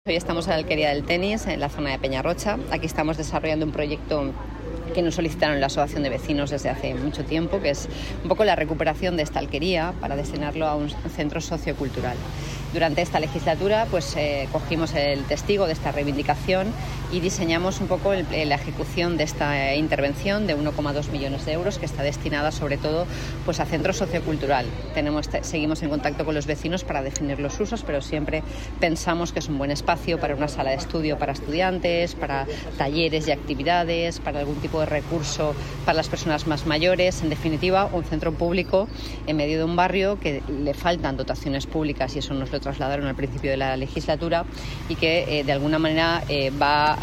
Hoy estamos en la Alquería del Tenis, en la zona de Peñarrocha. Aquí estamos desarrollando un proyecto que nos solicitaron la Asociación de Vecinos desde hace mucho tiempo, que es un poco la recuperación de esta alquería para destinarlo a un centro sociocultural. Durante esta legislatura cogimos el testigo de esta reivindicación y diseñamos un poco la ejecución de esta intervención de 1,2 millones de euros que está destinada sobre todo a centro sociocultural. Seguimos en contacto con los vecinos para definir los usos, pero siempre pensamos que es un buen espacio para una sala de estudio para estudiantes, para talleres y actividades, para algún tipo de recurso para las personas más mayores. En definitiva, un centro público en medio de un barrio que le faltan dotaciones públicas, y eso nos lo trasladaron al principio de la legislatura, y que de alguna manera va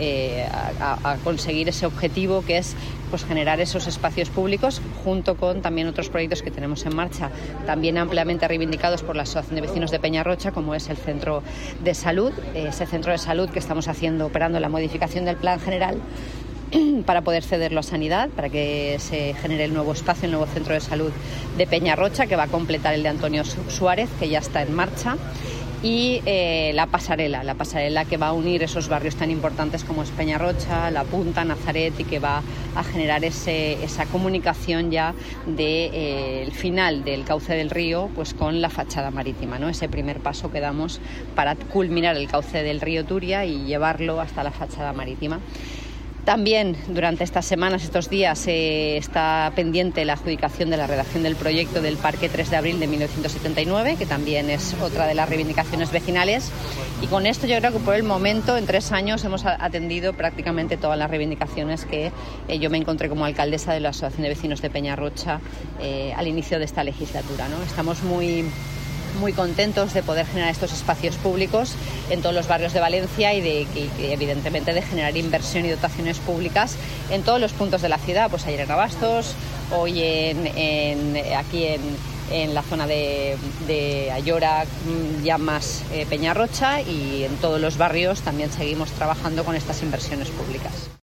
a conseguir ese objetivo, que es generar esos espacios públicos, junto con también otros proyectos que tenemos en marcha, también ampliamente reivindicados por la Asociación de Vecinos de Peñarrocha, como es el centro de salud, ese centro de salud que estamos operando la modificación del plan general para poder cederlo a Sanidad, para que se genere el nuevo espacio, el nuevo centro de salud de Peñarrocha, que va a completar el de Antonio Suárez, que ya está en marcha, y la pasarela que va a unir esos barrios tan importantes como es Peñarrocha, La Punta, Nazaret, y que va a generar esa comunicación ya del final del cauce del río con la fachada marítima, ¿no? Ese primer paso que damos para culminar el cauce del río Turia y llevarlo hasta la fachada marítima. También durante estas semanas, estos días, está pendiente la adjudicación de la redacción del proyecto del Parque 3 de Abril de 1979, que también es otra de las reivindicaciones vecinales. Y con esto yo creo que por el momento, en 3 años, hemos atendido prácticamente todas las reivindicaciones que yo me encontré como alcaldesa de la Asociación de Vecinos de Peñarrocha al inicio de esta legislatura, ¿no? Estamos muy contentos de poder generar estos espacios públicos en todos los barrios de Valencia y evidentemente de generar inversión y dotaciones públicas en todos los puntos de la ciudad. Ayer en Abastos, hoy aquí en la zona de Ayora, ya más Peñarrocha, y en todos los barrios también seguimos trabajando con estas inversiones públicas.